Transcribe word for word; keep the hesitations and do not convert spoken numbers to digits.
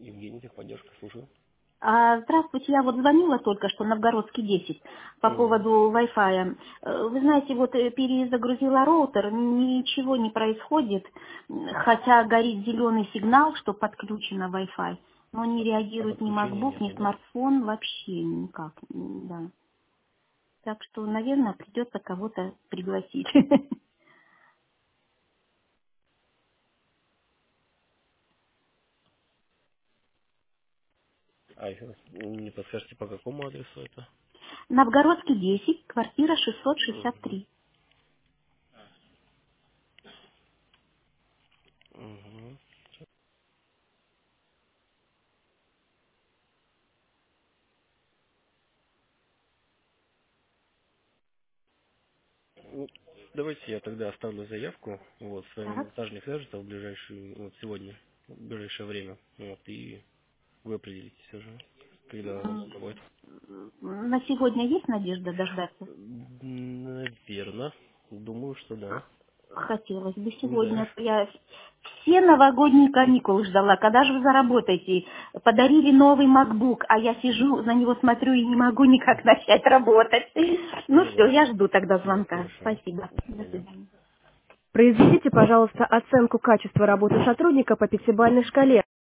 Евгений, техподдержка, слушаю. А, Здравствуйте, я вот звонила только что, Новгородский десять, по Мгм. поводу Wi-Fi. Э, Вы знаете, вот э, перезагрузила роутер, ничего не происходит, м, хотя горит зеленый сигнал, что подключено Wi-Fi, но не А реагирует ни подключения MacBook, ни нету, да? смартфон, вообще никак, м, да. Так что, наверное, придется кого-то пригласить. А еще раз, не подскажете, по какому адресу это? Новгородский десять, квартира шестьсот шестьдесят Мгм. три. Мгм. Ну, давайте я тогда оставлю заявку, вот, с вами Так. монтажник свяжется в ближайшее, вот, сегодня, в ближайшее время, вот, и вы определитесь уже, когда М, удобно будет. На сегодня есть надежда дождаться? Наверно, думаю, что да. Хотелось бы Да. сегодня. Я все новогодние каникулы ждала. Когда же вы заработаете? Подарили новый MacBook, а я сижу, на него смотрю и не могу никак начать работать. Ну Ну все, да. я жду тогда Да, звонка. хорошо. Спасибо. До До свидания. свидания. Произведите, пожалуйста, оценку качества работы сотрудника по пятибалльной шкале.